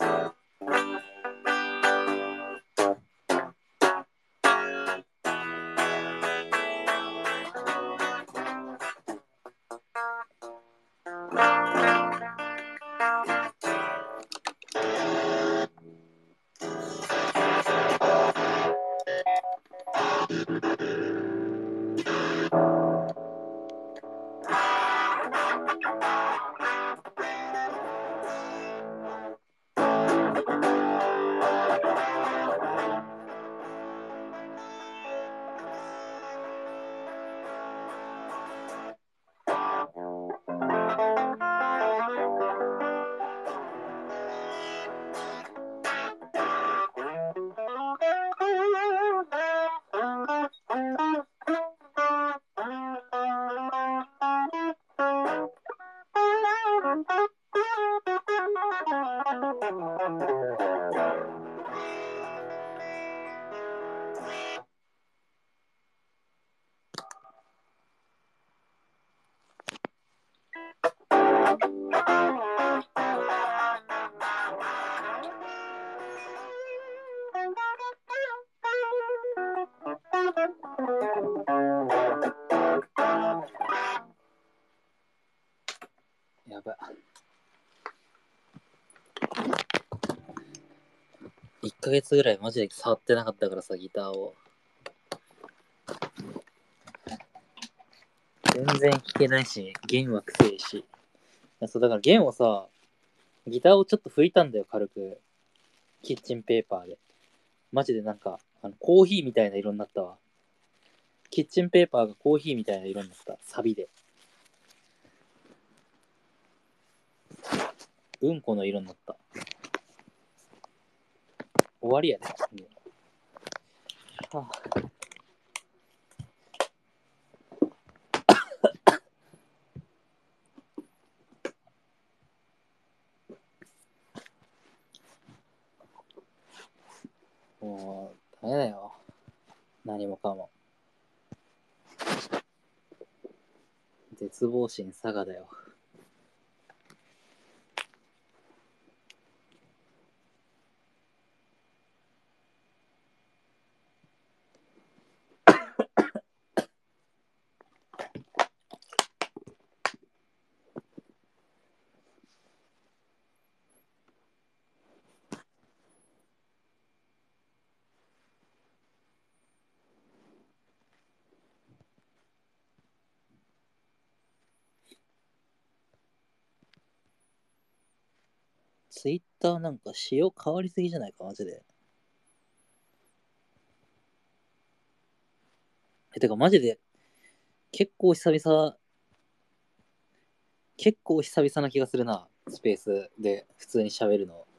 やばい。1ヶ月ぐらいマジで触ってなかったからさ、ギターを。全然弾けないし、弦はくせえし。そう、だから弦をさ、ギターをちょっと拭いたんだよ、軽く。キッチンペーパーで。マジでなんか、コーヒーみたいな色になったわ。キッチンペーパーがコーヒーみたいな色になった。サビで。うんこの色になった。終わりやで。はあ、もう、ダメだよ。何もかも。絶望心佐賀だよ。ツイッターなんか仕様変わりすぎじゃないか、マジで。てかマジで、結構久々な気がするな。スペースで普通に喋るの。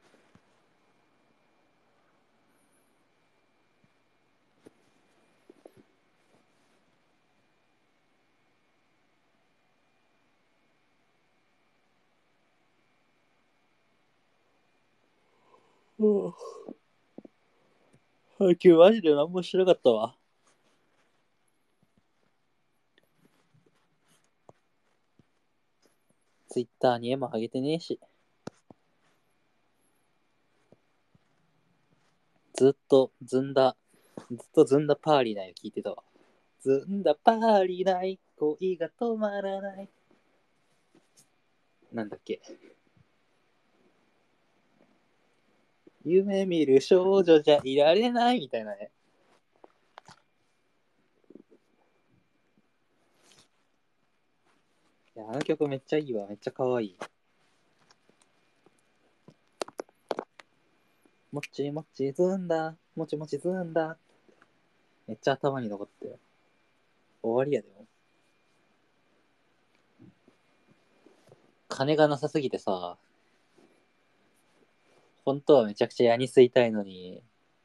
今日マジで何もしなかったわ。ツイッターに絵も上げてねえし。ずっとずんだパーリーない聞いてたわ。ずんだパーリーない恋が止まらない。なんだっけ。夢見る少女じゃいられないみたいなね。いや、あの曲めっちゃいいわ。めっちゃ可愛い。もちもちずんだ、もちもちずんだ。めっちゃ頭に残ってる。終わりやでも。金がなさすぎてさ、本当はめちゃくちゃ矢に吸いたいのに、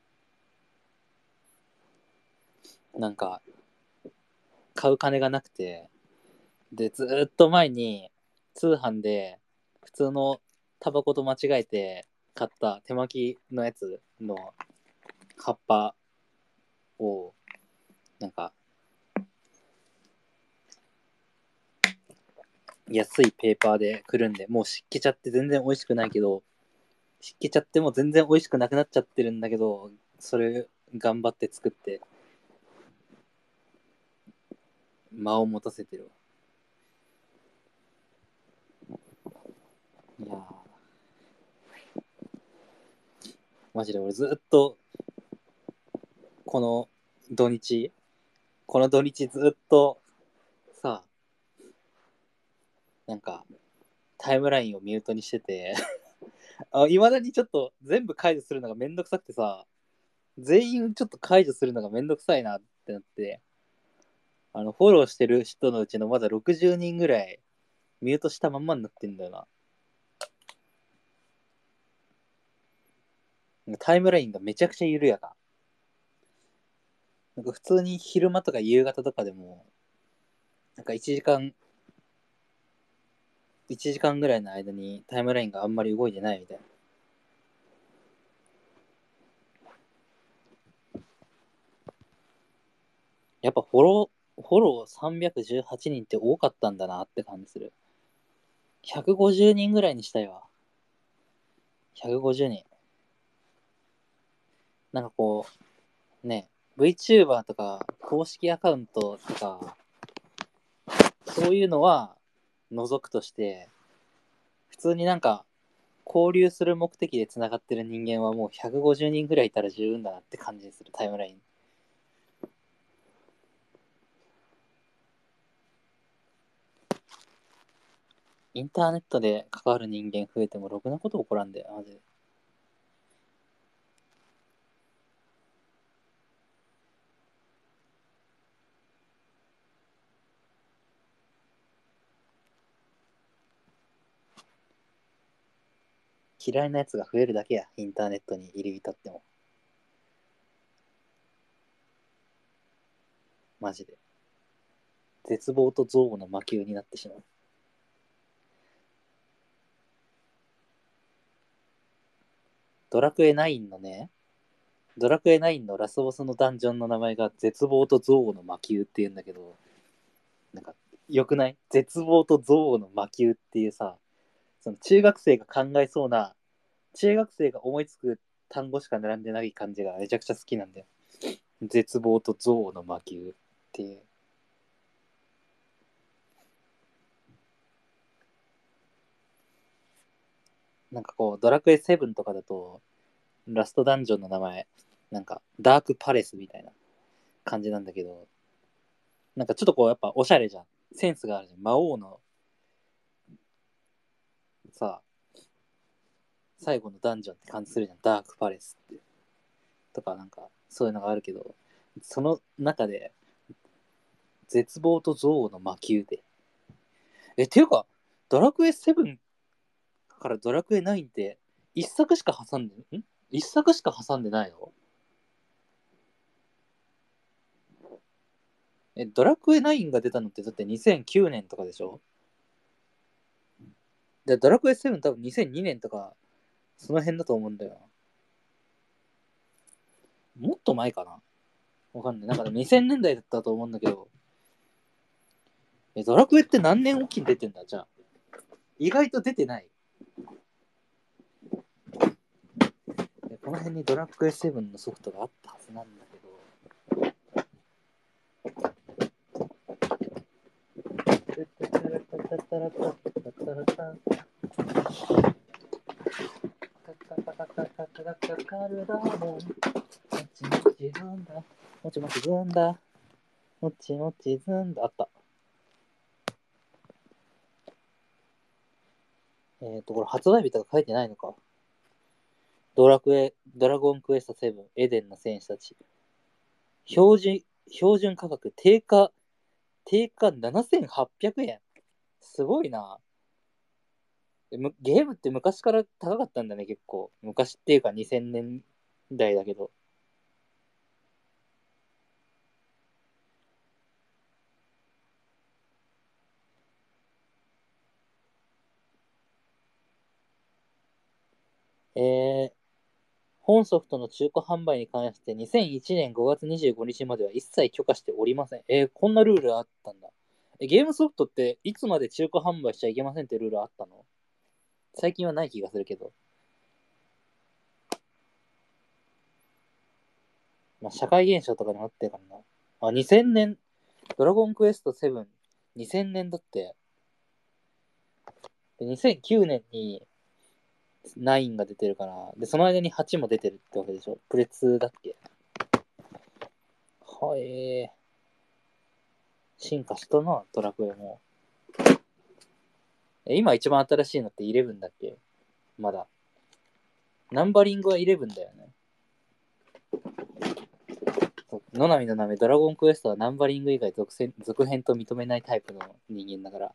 なんか、買う金がなくて、で、ずーっと前に、通販で、普通のタバコと間違えて買った手巻きのやつの葉っぱを、なんか、安いペーパーでくるんで、もう湿気ちゃって全然美味しくないけど、 湿気ちゃっても全然美味しくなくなっちゃってるんだけど、それ頑張って作って間を持たせてるわ。いやマジで俺ずっとこの土日ずっとさ、なんかタイムラインをミュートにしてていまだにちょっと全部解除するのがめんどくさくてさ、全員ちょっと解除するのがめんどくさいなってなって、フォローしてる人のうちのまだ60人ぐらいミュートしたまんまになってんだよな。タイムラインがめちゃくちゃ緩やか。なんか普通に昼間とか夕方とかでも、なんか1時間ぐらいの間にタイムラインがあんまり動いてないみたいな。やっぱフォロー318人って多かったんだなって感じする。150人ぐらいにしたいわ。150人。なんかこう、ね、VTuber とか公式アカウントとか、そういうのは除くとして、普通になんか交流する目的で繋がってる人間はもう150人ぐらいいたら十分だなって感じする、タイムライン。インターネットで関わる人間増えてもろくなこと起こらんだよ、マジで。嫌いなやつが増えるだけや、インターネットに入り浸っても。マジで。絶望と憎悪の魔球になってしまう。ドラクエ9のね、ドラクエ9のラスボスのダンジョンの名前が絶望と憎悪の魔球って言うんだけど、なんか、よくない？絶望と憎悪の魔球っていうさ、その中学生が考えそうな、中学生が思いつく単語しか並んでない感じがめちゃくちゃ好きなんだよ。絶望と憎悪の魔球っていう。なんかこう、ドラクエ7とかだと、ラストダンジョンの名前、なんか、ダークパレスみたいな感じなんだけど、なんかちょっとこう、やっぱおしゃれじゃん。センスがあるじゃん。魔王のさ、最後のダンジョンって感じするじゃん。ダークパレスって。とか、なんか、そういうのがあるけど、その中で、絶望と憎悪の魔球で。ていうか、ドラクエ7からドラクエ9って一作しか挟んで、一作しか挟んでないの？ドラクエ9が出たのってだって2009年とかでしょ？で、ドラクエ7多分2002年とか、その辺だと思うんだよな。もっと前かな？わかんない。なんか2000年代だったと思うんだけど、ドラクエって何年おきに出てんだじゃあ。意外と出てない。この辺にドラクエ7のソフトがあったはずなんだけど、もちもちずんだ。もちもちずんだ。あった。これ発売日とか書いてないのか。ドラゴンクエスト7、エデンの戦士たち。標準価格定価7800円。すごいな。ゲームって昔から高かったんだね、結構。昔っていうか2000年代だけど。えー、本ソフトの中古販売に関して2001年5月25日までは一切許可しておりません。こんなルールあったんだ。ゲームソフトっていつまで中古販売しちゃいけませんってルールあったの？最近はない気がするけど。 まあ、社会現象とかになってるからな。あ、2000年、ドラゴンクエスト7、2000年だって。で、2009年に9が出てるから、で、その間に8も出てるってわけでしょ。プレ2だっけ。はい、進化したな、ドラクエも。今一番新しいのって11だっけ。まだ。ナンバリングは11だよね。野波のなめドラゴンクエストはナンバリング以外続編と認めないタイプの人間だから。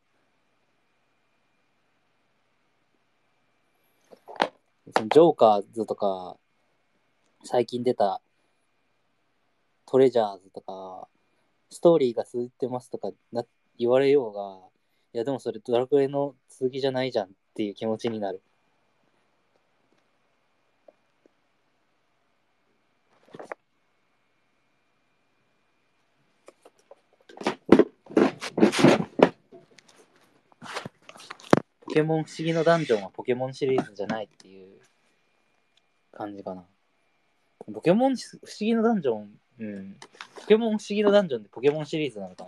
そのジョーカーズとか、最近出たトレジャーズとか、ストーリーが続いてますとか言われようが、いやでもそれドラクエの続きじゃないじゃんっていう気持ちになる。ポケモン不思議のダンジョンはポケモンシリーズじゃないっていう感じかな。ポケモン不思議のダンジョン、ポケモン不思議のダンジョンってポケモンシリーズなのかな。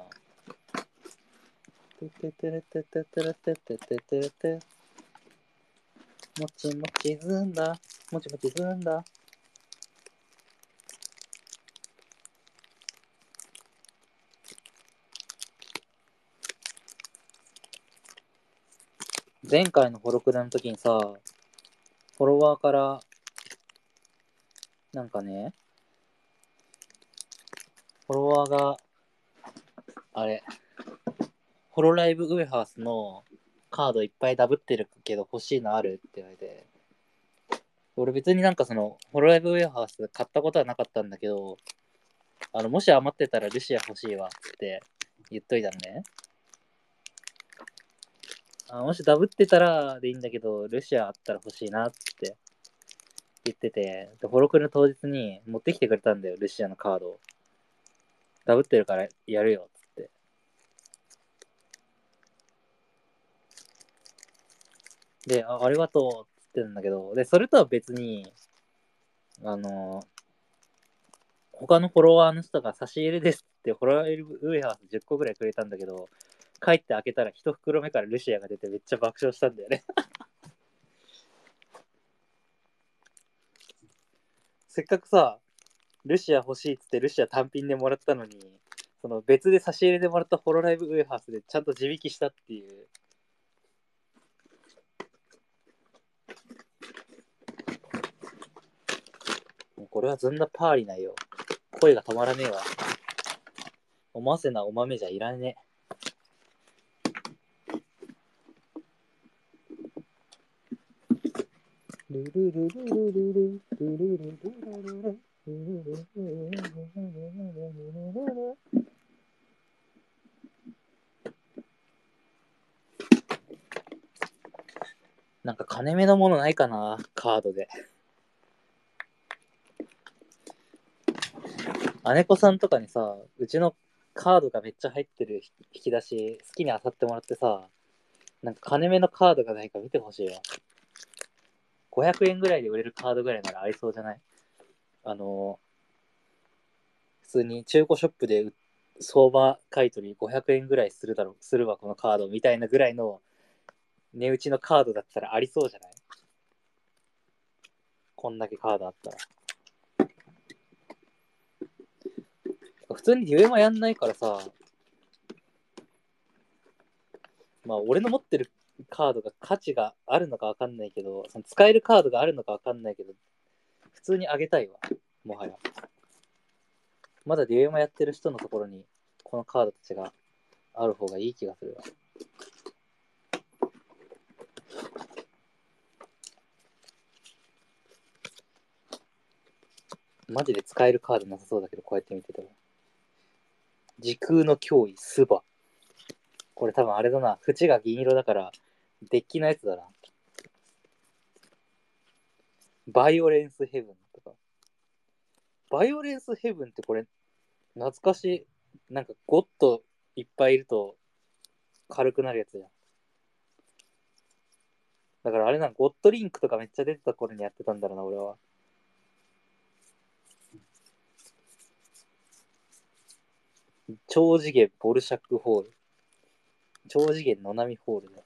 もちもちずんだ、もちもちずんだ。前回のホロクダの時にさ、フォロワーからなんかね、フォロワーがあれ、ホロライブウエハースのカードいっぱいダブってるけど欲しいのあるって言われて、俺別になんかそのホロライブウエハース買ったことはなかったんだけど、もし余ってたらルシア欲しいわって言っといたのね。もしダブってたらでいいんだけど、ルシアあったら欲しいなって言ってて、でホロクルの当日に持ってきてくれたんだよ、ルシアのカードを。ダブってるからやるよっつって。で、ありがとうって言ってるんだけど、で、それとは別に、他のフォロワーの人が差し入れですってホロライブウエハース10個ぐらいくれたんだけど、帰って開けたら1袋目からルシアが出てめっちゃ爆笑したんだよね。せっかくさ、ルシア欲しいっつってルシア単品でもらったのに、その別で差し入れでもらったホロライブウエハースでちゃんと地引きしたっていう。もうこれはずんだパーリないよ。声が止まらねえわ。おませなお豆じゃいらねえ。ルルルルルルルルルルルルルなんか金目のものないかな、カードで。姉子さんとかにさ、うちのカードがめっちゃ入ってる引き出し好きに漁ってもらってさ、なんか金目のカードがないか見てほしいわ。500円ぐらいで売れるカードぐらいならありそうじゃない？普通に中古ショップで相場買い取り500円ぐらいするわこのカードみたいなぐらいの値打ちのカードだったらありそうじゃない？こんだけカードあったら。普通にデュエマやんないからさ、まあ俺の持ってるカードが価値があるのかわかんないけど、その使えるカードがあるのかわかんないけど、普通にあげたいわ、もはや。まだデュエマやってる人のところにこのカードたちがある方がいい気がするわ。マジで使えるカードなさそうだけど、こうやって見てても。時空の脅威、スバ。これ多分あれだな。縁が銀色だから、デッキのやつだな。バイオレンスヘブンとか。バイオレンスヘブンってこれ、懐かしい。なんかゴッドいっぱいいると軽くなるやつじゃん。だからあれな、ゴッドリンクとかめっちゃ出てた頃にやってたんだろうな、俺は。 超次元ボルシャックホール。超次元野波ホールだ。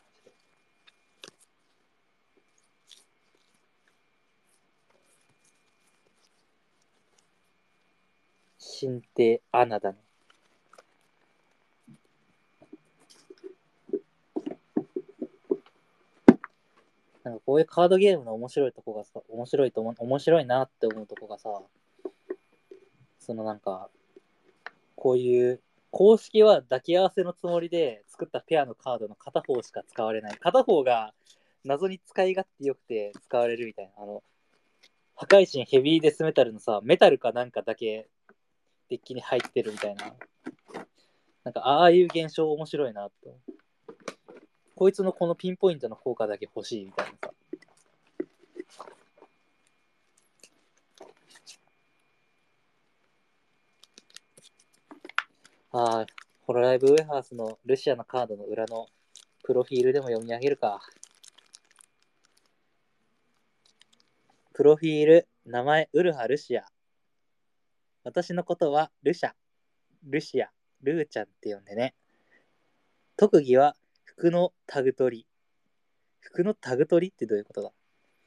新帝アナだね。なんかこういうカードゲームの面白いとこがさ、面白いなって思うとこがさ、そのなんか、こういう公式は抱き合わせのつもりで作ったペアのカードの片方しか使われない。片方が謎に使い勝手よくて使われるみたいな。破壊神ヘビーデスメタルのさ、メタルかなんかだけデッキに入ってるみたいな。なんかああいう現象面白いなって。こいつのこのピンポイントの効果だけ欲しいみたいなさ。ああ、ホロライブウェハースのルシアのカードの裏のプロフィールでも読み上げるか。プロフィール、名前、ウルハ・ルシア。私のことはルシャ、ルシア、ルーちゃんって呼んでね。特技は服のタグ取り。服のタグ取りってどういうことだ？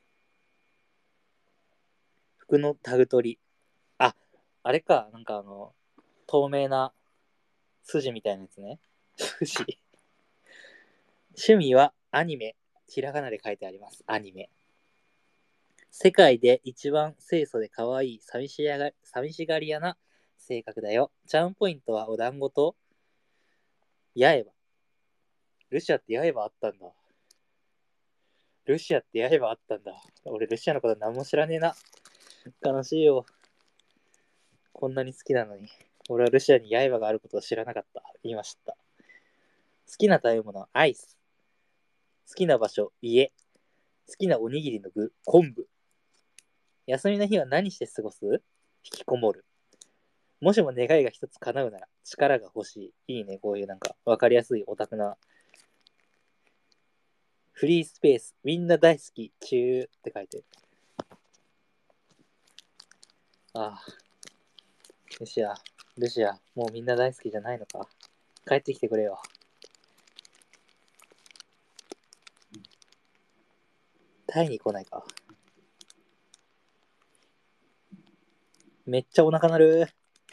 服のタグ取り。あ、あれか、なんか透明な筋みたいなやつね。筋。趣味はアニメ。ひらがなで書いてあります。アニメ。世界で一番清楚で可愛い寂しがり屋な性格だよ。チャームポイントはお団子と八重歯。ルシアって八重歯あったんだ。ルシアって八重歯あったんだ。俺ルシアのこと何も知らねえな。悲しいよ。こんなに好きなのに。俺はルシアに刃があることを知らなかった。今知った。好きな食べ物、アイス。好きな場所、家。好きなおにぎりの具、昆布。休みの日は何して過ごす？引きこもる。もしも願いが一つ叶うなら、力が欲しい。いいね、こういうなんか、わかりやすいオタクな。フリースペース、みんな大好き、チューって書いてる。ああ、ルシア、もうみんな大好きじゃないのか。帰ってきてくれよ。タイに来ないか。めっちゃお腹鳴る。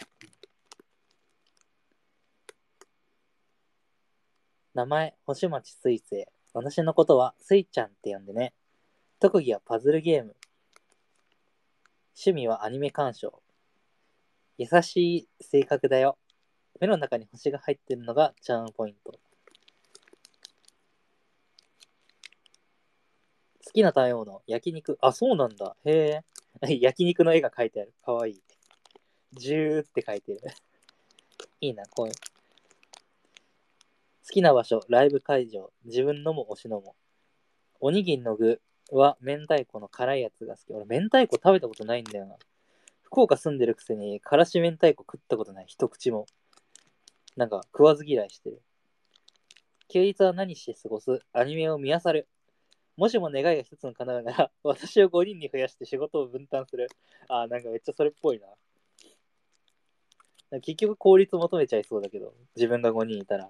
名前、星町水星。私のことはスイちゃんって呼んでね。特技はパズルゲーム。趣味はアニメ鑑賞。優しい性格だよ。目の中に星が入ってるのがチャームポイント。好きな食べ物、焼肉。あ、そうなんだ。へえ。焼肉の絵が描いてある。かわいい。ジューって書いてる。いいな、こういう。好きな場所、ライブ会場。自分のも推しのも。おにぎりの具は明太子の辛いやつが好き。俺、明太子食べたことないんだよな。福岡住んでるくせに、からし明太子食ったことない。一口も。なんか、食わず嫌いしてる。休日は何して過ごす？アニメを見漁る。もしも願いが一つの叶うなら、私を5人に増やして仕事を分担する。あー、なんかめっちゃそれっぽいな。結局効率求めちゃいそうだけど、自分が5人いたら。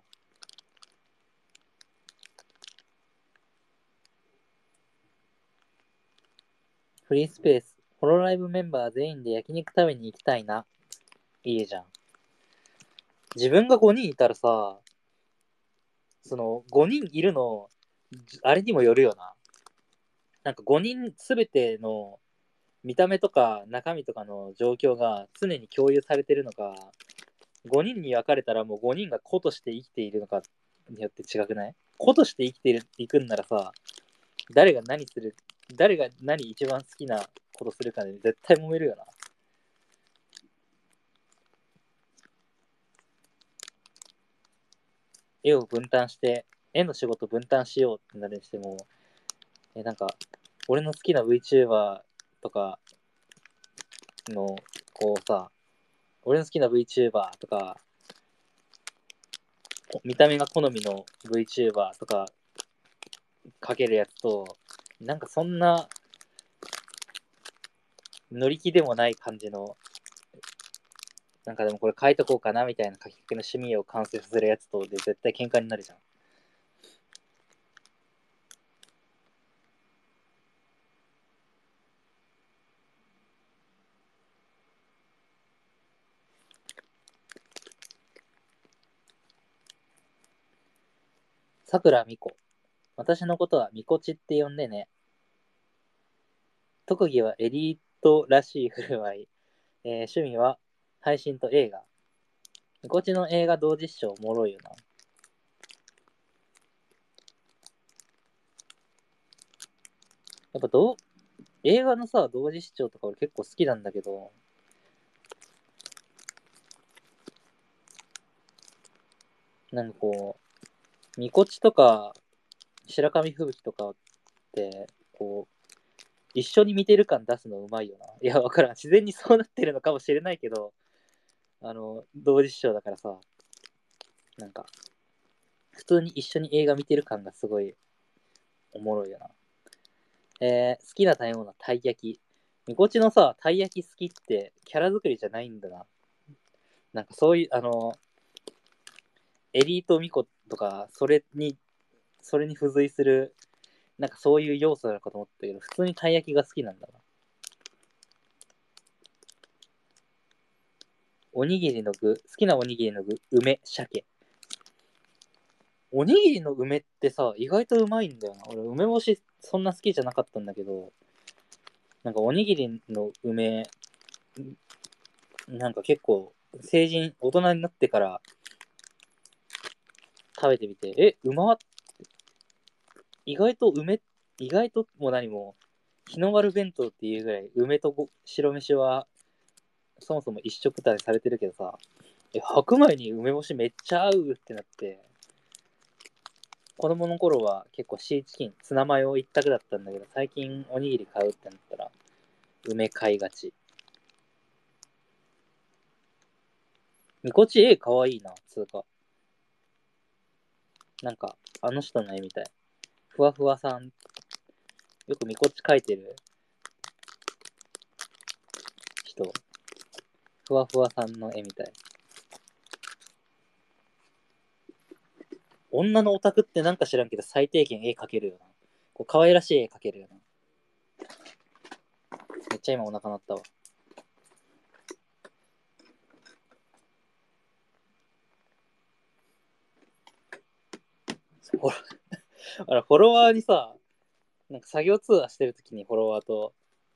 フリースペース。ホロライブメンバー全員で焼肉食べに行きたいな。いいじゃん。自分が5人いたらさ、その5人いるの、あれにもよるよな。なんか5人すべての見た目とか中身とかの状況が常に共有されてるのか、5人に分かれたらもう5人が個として生きているのかによって違くない？個として生きていくんならさ、誰が何する、誰が何一番好きなことするかで絶対揉めるよな。絵を分担して、絵の仕事分担しようってなるにしても、なんか、俺の好きな VTuber とかの、こうさ、俺の好きな VTuber とか、見た目が好みの VTuber とかかけるやつと、なんかそんな乗り気でもない感じのなんかでもこれ書いとこうかなみたいな書きかけの趣味を完成させるやつとで絶対喧嘩になるじゃん。さくらみこ。私のことはみこちって呼んでね。特技はエリートらしい振る舞い。趣味は配信と映画。みこちの映画同実証おもろいよな。やっぱ映画のさ、同時視聴とか俺結構好きなんだけど、なんかこう、みこちとか白神吹雪とかって、こう、一緒に見てる感出すのうまいよな。いや、わからん。自然にそうなってるのかもしれないけど、同時視聴だからさ、なんか、普通に一緒に映画見てる感がすごいおもろいよな。好きな食べ物はたい焼き。みこちのさ、たい焼き好きってキャラ作りじゃないんだな。なんかそういう、エリートミコとか、それに付随する、なんかそういう要素なのかと思ったけど、普通にたい焼きが好きなんだな。おにぎりの具、好きなおにぎりの具、梅、鮭。おにぎりの梅ってさ、意外とうまいんだよな。俺、梅干しそんな好きじゃなかったんだけど、なんかおにぎりの梅、なんか結構、大人になってから食べてみて、うまっ、意外とも何も、日の丸弁当っていうぐらい、梅と白飯は、そもそも一緒くたにされてるけどさ、白米に梅干しめっちゃ合うってなって、子供の頃は結構シーチキン、ツナマヨ一択だったんだけど、最近おにぎり買うってなったら、梅買いがち。みこちかわいいな、つうか。なんか、あの人の絵みたい。ふわふわさん、よくみこち描いてる人、ふわふわさんの絵みたい。女のオタクってなんか知らんけど、最低限絵描けるよな。こう可愛らしい絵描けるよな。めっちゃ今お腹鳴ったわ。ほら、フォロワーにさ、なんか作業通話してるときにフォロワーと、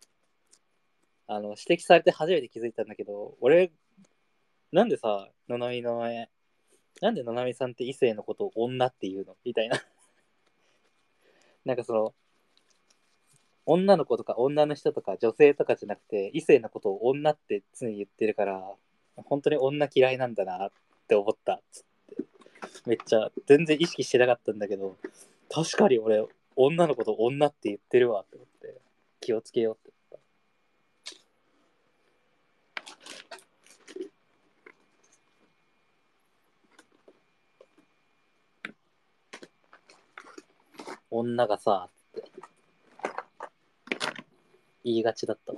指摘されて初めて気づいたんだけど、俺、なんでさ、のなみの前、なんでのなみさんって異性のことを女って言うのみたいな。なんかその、女の子とか女の人とか女性とかじゃなくて、異性のことを女って常に言ってるから、本当に女嫌いなんだなって思った。めっちゃ、全然意識してなかったんだけど、確かに俺、女のこと女って言ってるわって思って、気をつけようって思った。女がさ、言いがちだったわ。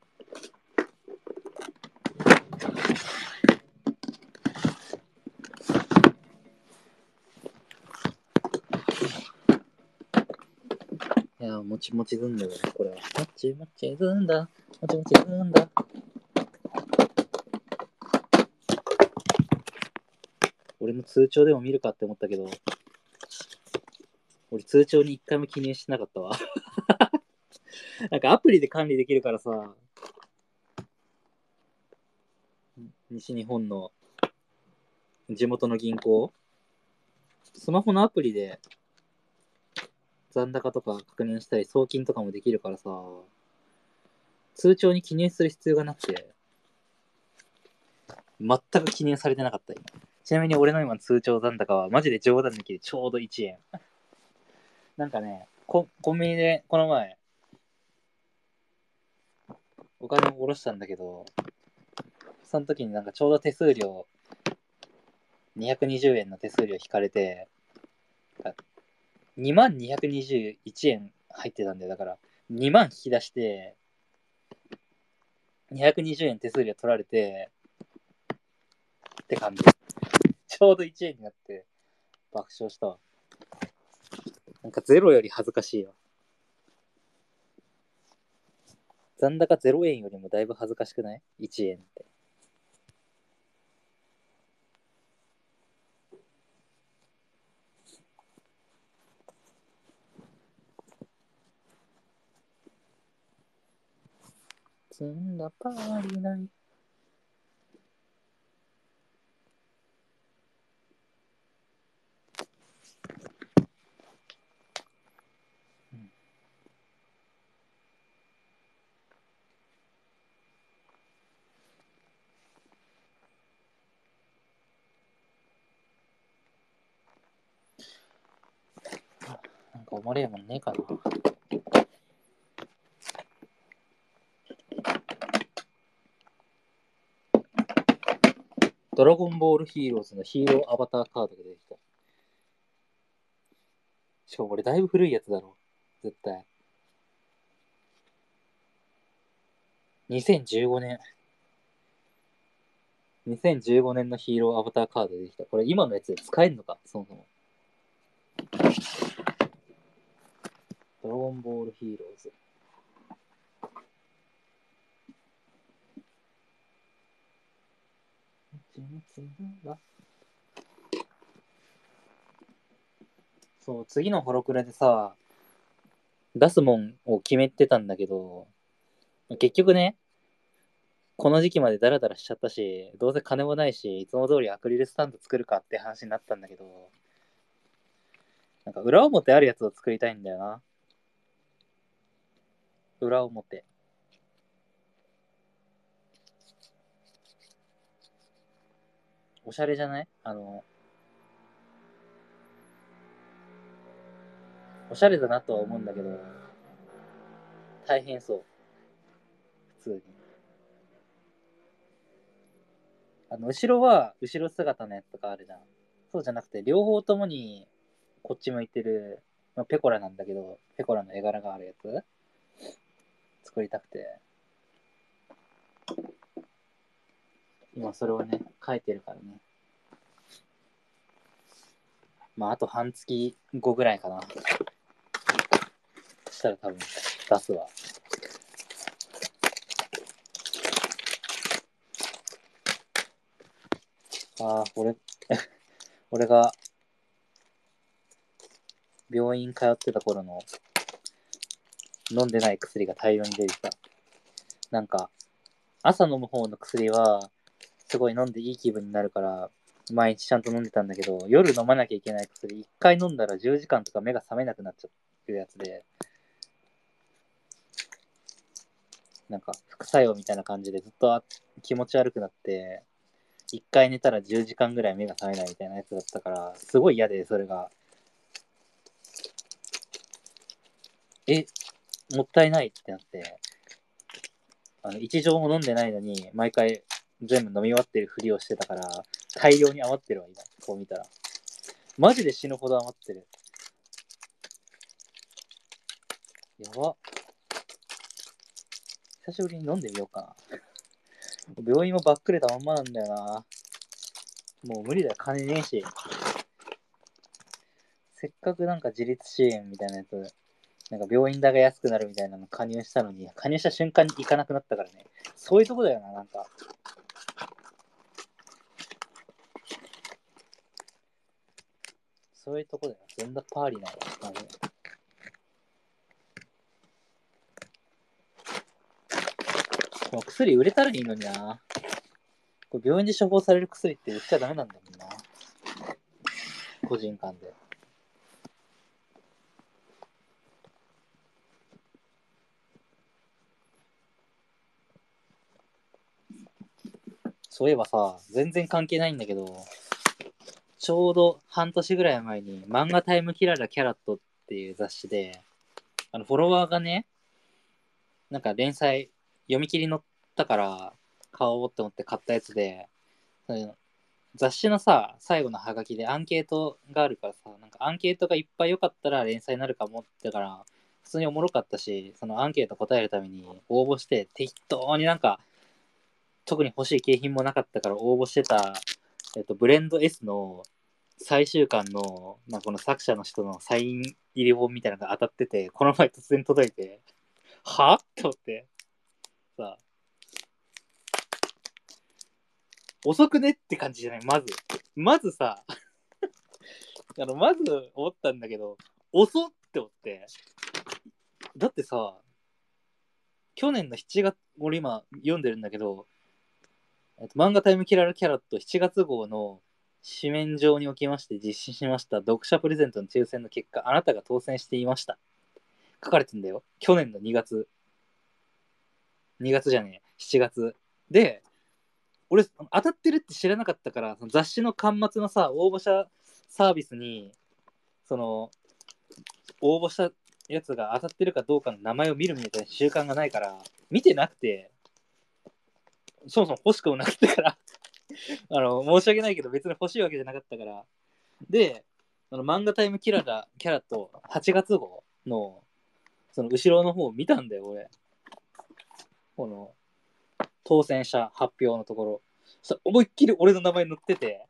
いや、もちもちずんだよ、これは。もちもちずんだ、もちもちずんだ。俺の通帳でも見るかって思ったけど、俺通帳に一回も記入してなかったわ。なんかアプリで管理できるからさ、西日本の地元の銀行、スマホのアプリで残高とか確認したり、送金とかもできるからさ、通帳に記入する必要がなくて、全く記入されてなかった、今。ちなみに俺の今の通帳残高は、マジで冗談抜きでちょうど1円。なんかね、コンビニでこの前、お金を下ろしたんだけど、その時になんかちょうど手数料、220円の手数料引かれて、2221円入ってたんだよ。だから、2万引き出して、220円手数料取られて、 って感じ。ちょうど1円になって爆笑したわ。なんかゼロより恥ずかしいよ。残高0円よりもだいぶ恥ずかしくない ?1 円って。積んだパーリない。なんかおもれえもんねえかな。ドラゴンボールヒーローズのヒーローアバターカードが出てきた。しかもこれだいぶ古いやつだろ。絶対。2015年。2015年のヒーローアバターカードできた。これ今のやつで使えんのかそもそも。ドラゴンボールヒーローズ。そう、次のホロクラでさ、出すもんを決めてたんだけど、結局ね、この時期までダラダラしちゃったし、どうせ金もないし、いつも通りアクリルスタンド作るかって話になったんだけど、なんか裏表あるやつを作りたいんだよな。裏表。おしゃれじゃない？おしゃれだなとは思うんだけど、大変そう。普通に。後ろは後ろ姿のやつとかあるじゃん。そうじゃなくて、両方ともにこっち向いてる、まあ、ペコラなんだけど、ペコラの絵柄があるやつ作りたくて。今それをね、書いてるからね。まあ、あと半月後ぐらいかな。そしたら多分出すわ。ああ、俺が病院通ってた頃の飲んでない薬が大量に出てきた。なんか、朝飲む方の薬は、すごい飲んでいい気分になるから、毎日ちゃんと飲んでたんだけど、夜飲まなきゃいけない薬、1回飲んだら10時間とか目が覚めなくなっちゃうやつで、なんか副作用みたいな感じでずっと気持ち悪くなって、1回寝たら10時間ぐらい目が覚めないみたいなやつだったから、すごい嫌で、それが。もったいないってなって、一錠も飲んでないのに、毎回全部飲み終わってるふりをしてたから、大量に余ってるわ、今。こう見たら。マジで死ぬほど余ってる。やば。久しぶりに飲んでみようかな。病院もばっくれたまんまなんだよな。もう無理だよ、金ねえし。せっかくなんか自立支援みたいなやつ、なんか病院代が安くなるみたいなの加入したのに、加入した瞬間に行かなくなったからね。そういうとこだよな、なんか。そういうとこだよ。全然パーリーなの。もう薬売れたらいいのにな。これ病院で処方される薬って売っちゃダメなんだもんな。個人間で。そういえばさ、全然関係ないんだけど、ちょうど半年ぐらい前に漫画タイムキララキャラットっていう雑誌で、フォロワーがね、なんか連載読み切り載ったから買おうって思って買ったやつで、その雑誌のさ、最後のハガキでアンケートがあるからさ、なんかアンケートがいっぱい良かったら連載になるかもってから、普通におもろかったし、そのアンケート答えるために応募して適当になんか特に欲しい景品もなかったから応募してたブレンド S の最終巻の、この作者の人のサイン入り本みたいなのが当たってて、この前突然届いて、はって思って、さ、遅くねって感じじゃない、まずさ、まず思ったんだけど、遅って思って。だってさ、去年の7月、俺今読んでるんだけど、漫画タイムキララキャラット7月号の紙面上におきまして実施しました読者プレゼントの抽選の結果、あなたが当選していました。書かれてんだよ。去年の2月。2月じゃねえ、7月。で、俺、当たってるって知らなかったから、その雑誌の巻末のさ、応募者サービスに、その、応募したやつが当たってるかどうかの名前を見るみたいな習慣がないから、見てなくて、そもそも欲しくもなかったから申し訳ないけど別に欲しいわけじゃなかったから。で、漫画タイムキャラと8月号の、その後ろの方を見たんだよ、俺。この、当選者発表のところ。思いっきり俺の名前載ってて、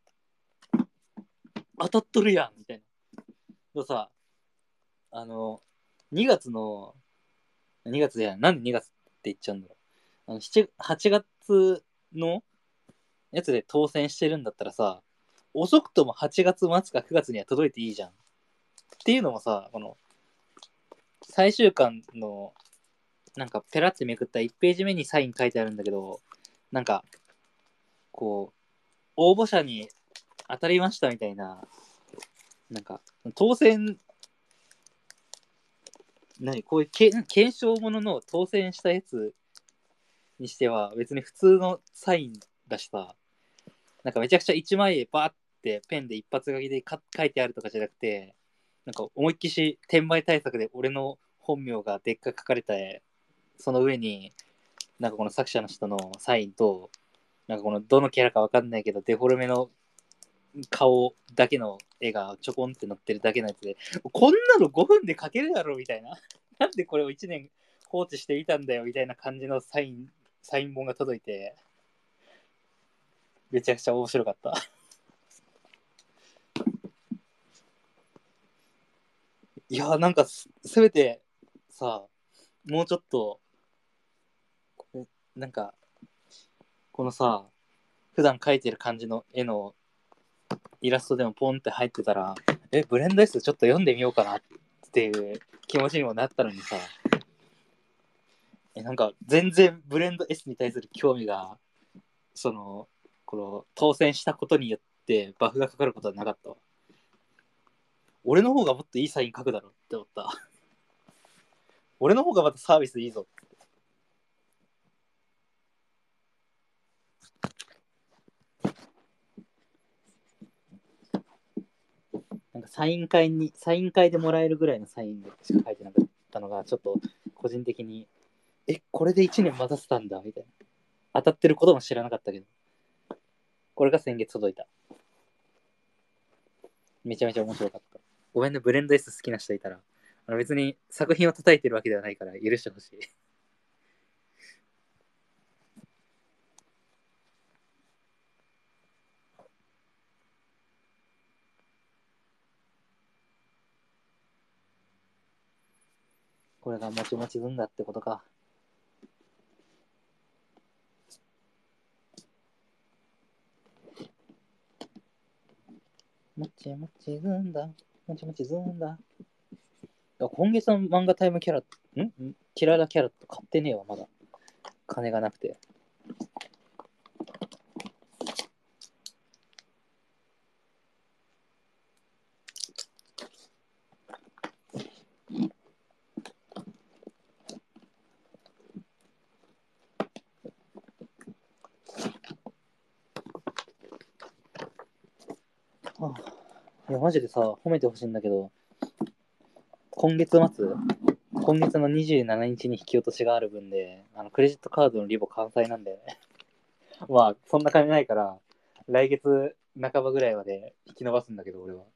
当たっとるやんみたいな。さ、2月の、2月じゃない、なんで2月って言っちゃうんだろう。8月のやつで当選してるんだったらさ、遅くとも8月末か9月には届いていいじゃん。っていうのもさ、この、最終巻の、なんかペラってめくった1ページ目にサイン書いてあるんだけど、なんか、こう、応募者に当たりましたみたいな、なんか、当選、こういう検証ものの当選したやつにしては別に普通のサインだしさ、なんかめちゃくちゃ1枚バーってペンで一発書きで書いてあるとかじゃなくて、なんか思いっきし転売対策で俺の本名がでっかく書かれたその上に、なんかこの作者の人のサインと、なんかこのどのキャラかわかんないけど、デフォルメの顔だけの絵がちょこんって載ってるだけのやつで、こんなの5分で描けるだろみたいな。なんでこれを1年放置していたんだよみたいな感じのサイン本が届いて、めちゃくちゃ面白かった。いや、なんかせめてさ、もうちょっと、なんか、このさ、普段描いてる感じの絵のイラストでもポンって入ってたら、ブレンド S ちょっと読んでみようかなっていう気持ちにもなったのにさ、なんか全然ブレンド S に対する興味が、この当選したことによってバフがかかることはなかったわ。俺の方がもっといいサイン書くだろって思った。俺の方がまたサービスいいぞ。なんかサイン会でもらえるぐらいのサインしか書いてなかったのが、ちょっと個人的に、これで1年待たせたんだみたいな。当たってることも知らなかったけど、これが先月届いた。めちゃめちゃ面白かった。ごめんね、ブレンド S 好きな人いたら。別に作品を叩いてるわけではないから許してほしい。これがもちもちずんだってことか。もちもちずんだ。もちもちずんだ。今月の漫画タイムキララキャラット買ってねえわ、まだ。金がなくて。いや、マジでさ、褒めてほしいんだけど、今月の27日に引き落としがある分で、クレジットカードのリボ完済なんだよね。まあ、そんな金ないから、来月半ばぐらいまで引き延ばすんだけど、俺は。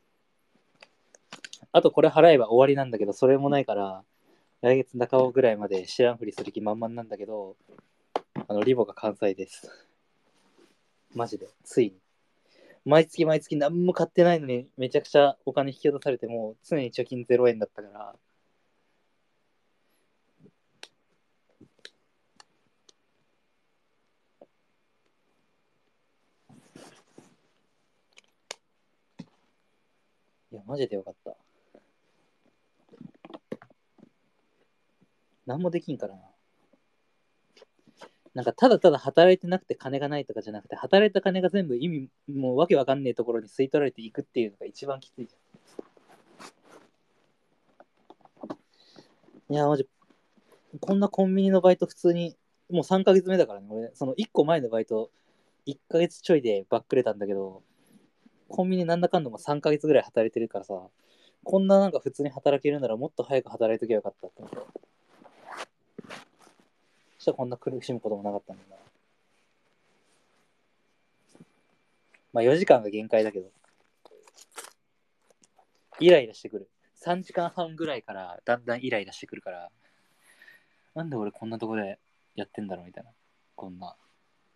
あとこれ払えば終わりなんだけど、それもないから、来月半ばぐらいまで知らんふりする気満々なんだけど、リボが完済です。 マジで。ついに。毎月毎月何も買ってないのにめちゃくちゃお金引き落とされて、もう常に貯金0円だったから。いや、マジでよかった。何もできんからな。なんかただただ働いてなくて金がないとかじゃなくて、働いた金が全部意味、もうわけわかんねえところに吸い取られていくっていうのが一番きついじゃん。いや、マジ、こんなコンビニのバイト普通に、もう3ヶ月目だからね。俺、その1個前のバイト、1ヶ月ちょいでバックれたんだけど、コンビニなんだかんだも3ヶ月ぐらい働いてるからさ、こんななんか普通に働けるならもっと早く働いとけばよかったって思って。そしたらこんな苦しむこともなかったんだな。まあ4時間が限界だけど、イライラしてくる。3時間半ぐらいからだんだんイライラしてくるから、なんで俺こんなとこでやってんだろうみたいな。こんな。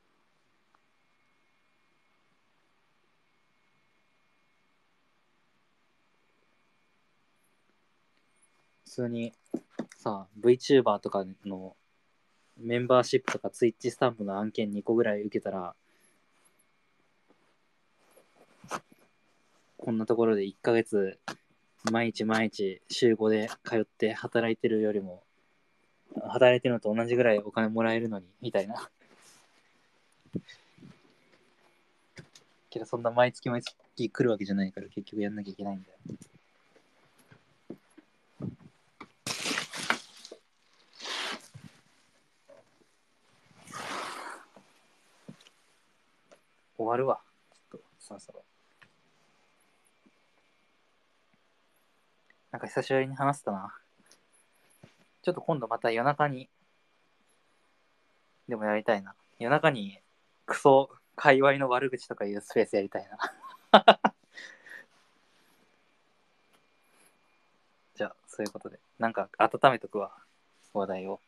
普通にさ、VTuber とかのメンバーシップとか Twitch スタンプの案件2個ぐらい受けたら、こんなところで1ヶ月毎日毎日週5で通って働いてるよりも、働いてるのと同じぐらいお金もらえるのに、みたいな。けどそんな毎月毎月来るわけじゃないから結局やんなきゃいけないんだよ。終わるわ。ちょっと、そろそろ。なんか久しぶりに話したな。ちょっと今度また夜中にでもやりたいな。夜中にクソ界隈の悪口とかいうスペースやりたいな。じゃあ、そういうことで。なんか温めとくわ。話題を。